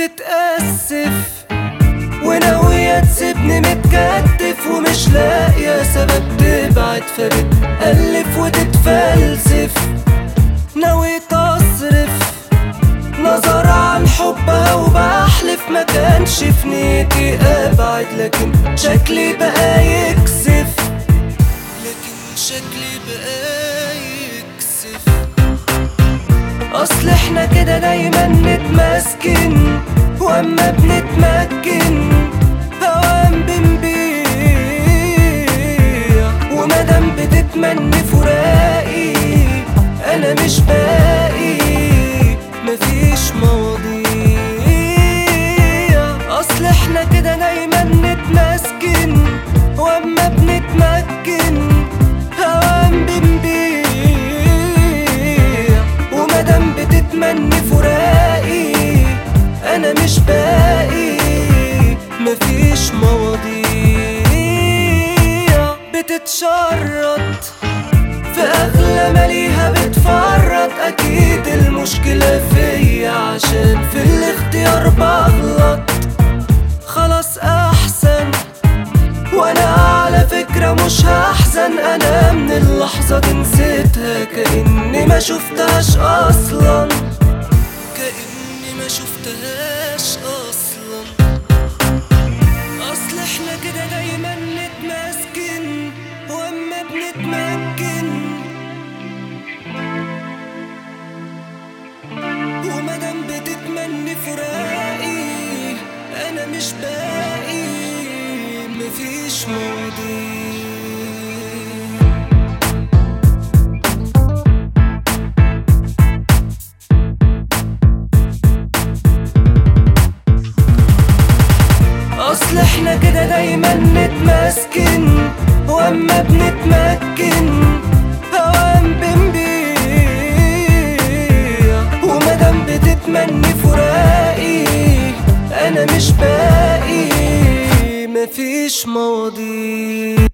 بتتأسف وناوية تسيبني متكتف، ومش لاقية سبب تبعد فبتألف وتتفلسف. ناوي تصرف نظر عن حبها وبحلف ما كانش في نيتي ابعد، لكن شكلي بقى يكسف، اصل احنا كده دايما نتمسكن، واما بنتمكن اوام بنبيع. ومادام بتتمني فراقي انا مش باقي، مفيش مواضيع. اصل احنا كده دايما نتمسكن، واما بنتمكن اوام بنبيع. ومادام بتتمني فراقي انا مش باقي، مفيش مواضيع. بتتشرط في اغلى ماليها بتفرط، اكيد المشكلة فيا عشان في الاختيار بغلط. خلاص احسن وانا على فكرة مش هحزن، انا من اللحظة دي نسيتها كأني ما شفتهاش اصلا، كأني ما شفتهاش اصلا. اصل احنا كده دايما نتمسكن، واما بنتمكن ومادام بتتمني فراقي انا مش باقي، مفيش مواضيع. اصل احنا كده دايما نتمسكن، واما بنتمكن اوام بنبيع. ومادام بتتمني فراقي انا مش باقي، مفيش مواضيع.